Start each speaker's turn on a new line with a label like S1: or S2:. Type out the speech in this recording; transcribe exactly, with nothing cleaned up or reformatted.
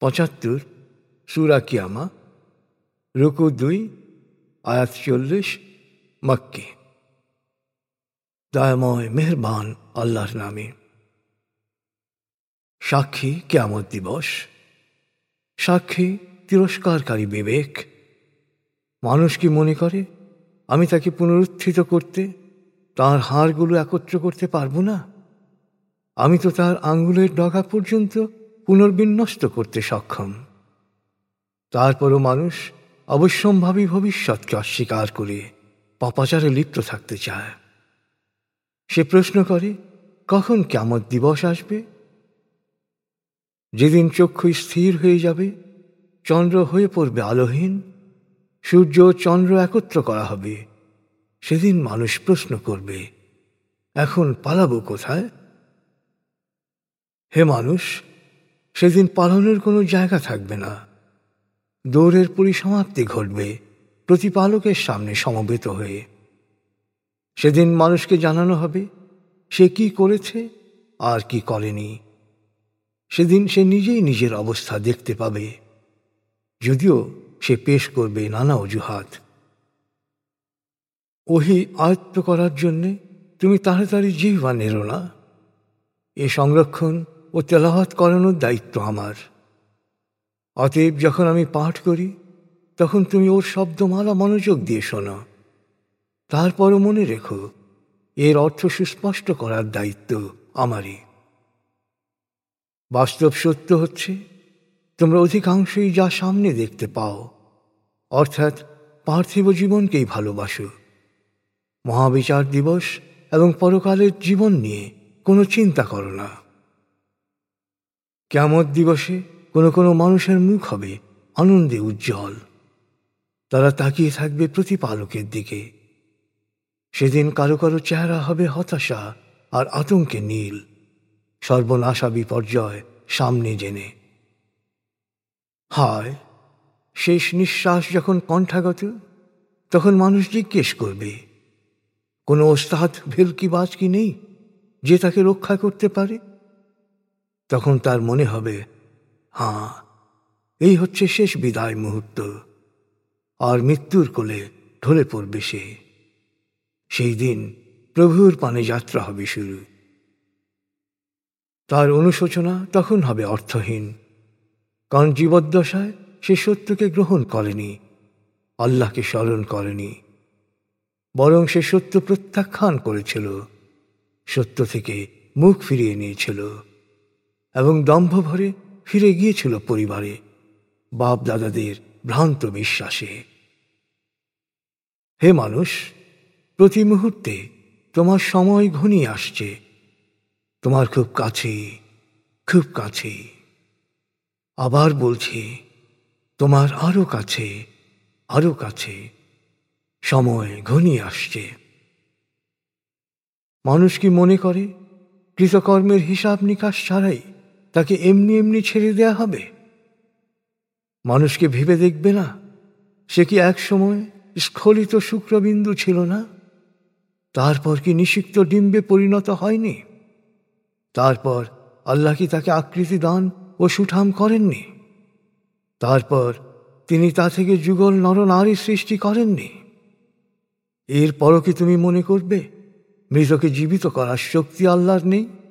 S1: পঁচাত্তর সূরা কিয়ামা, রুকু দুই, আয়াত চল্লিশ, মক্কি। দয়াময় মেহেরবান আল্লাহর নামে। সাক্ষী কিয়ামত দিবস, সাক্ষী তিরস্কারকারী বিবেক। মানুষ কি মনে করে আমি তাকে পুনরুত্থিত করতে, তার হাড়গুলো একত্র করতে পারবো না? আমি তো তার আঙ্গুলের ডগা পর্যন্ত পুনর্বিন্যস্ত করতে সক্ষম। তারপরও মানুষ অবশ্যম্ভাবী ভবিষ্যৎকে অস্বীকার করে পাপাচারে লিপ্ত থাকতে চায়। সে প্রশ্ন করে, কখন কিয়ামত দিবস আসবে? যেদিন চক্ষু স্থির হয়ে যাবে, চন্দ্র হয়ে পড়বে আলোহীন, সূর্য ও চন্দ্র একত্র করা হবে, সেদিন মানুষ প্রশ্ন করবে, এখন পালাবো কোথায়? হে মানুষ, সেদিন পালানোর কোনো জায়গা থাকবে না। দৌড়ের পরিসমাপ্তি ঘটবে প্রতিপালকের সামনে সমবেত হয়ে। সেদিন মানুষকে জানানো হবে সে কি করেছে আর কি করেনি। সেদিন সে নিজেই নিজের অবস্থা দেখতে পাবে, যদিও সে পেশ করবে নানা অজুহাত। ওহী আয়ত্ত করার জন্যে তুমি তাড়াতাড়ি জিহ্বা নেড়ো না। এ সংরক্ষণ ও তেলাওয়াত করানোর দায়িত্ব আমার। অতএব যখন আমি পাঠ করি, তখন তুমি ওর শব্দমালা মনোযোগ দিয়ে শোনো। তারপরও মনে রেখো, এর অর্থ সুস্পষ্ট করার দায়িত্ব আমারই। বাস্তব সত্য হচ্ছে, তোমরা অধিকাংশই যা সামনে দেখতে পাও, অর্থাৎ পার্থিব জীবনকেই ভালোবাসো। মহাবিচার দিবস এবং পরকালের জীবন নিয়ে কোনো চিন্তা করো না। কিয়ামত দিবসে কোনো কোনো মানুষের মুখ হবে আনন্দে উজ্জ্বল। তারা তাকিয়ে থাকবে প্রতিপালকের দিকে। সেদিন কারো কারো চেহারা হবে হতাশা আর আতঙ্কে নীল, সর্বনাশা বিপর্যয় সামনে জেনে। হায়, শেষ নিঃশ্বাস যখন কণ্ঠাগত, তখন মানুষ জিজ্ঞেস করবে, কোনো ওস্তাদ ভেলকিবাজ কি নেই যে তাকে রক্ষা করতে পারে? তখন তার মনে হবে, হ্যাঁ, এই হচ্ছে শেষ বিদায় মুহূর্ত, আর মৃত্যুর কোলে ঢলে পড়বে সে। সেই দিন প্রভুর পানে যাত্রা হবে শুরু। তার অনুশোচনা তখন হবে অর্থহীন, কারণ জীবদ্দশায় সে সত্যকে গ্রহণ করেনি, আল্লাহকে স্মরণ করেনি, বরং সে সত্য প্রত্যাখ্যান করেছিল, সত্য থেকে মুখ ফিরিয়ে নিয়েছিল এবং দম্ভ ভরে ফিরে গিয়েছিল পরিবারে, বাপ দাদাদের ভ্রান্ত বিশ্বাসে। হে মানুষ, প্রতি মুহূর্তে তোমার সময় ঘনিয়ে আসছে, তোমার খুব কাছে, খুব কাছে। আবার বলছি, তোমার আরো কাছে, আরো কাছে সময় ঘনিয়ে আসছে। মানুষ কি মনে করে কৃতকর্মের হিসাব নিকাশ ছাড়াই তাকে এমনি এমনি ছেড়ে দেয়া হবে? মানুষকে ভেবে দেখবে না, সে কি এক সময় স্খলিত শুক্রবিন্দু ছিল না? তারপর কি নিষিক্ত ডিম্বে পরিণত হয়নি? তারপর আল্লাহ কি তাকে আকৃতি দান ও সুঠাম করেননি? তারপর তিনি তা থেকে যুগল নরনারী সৃষ্টি করেননি? এরপরও কি তুমি মনে করবে মৃতকে জীবিত করার শক্তি আল্লাহর নেই?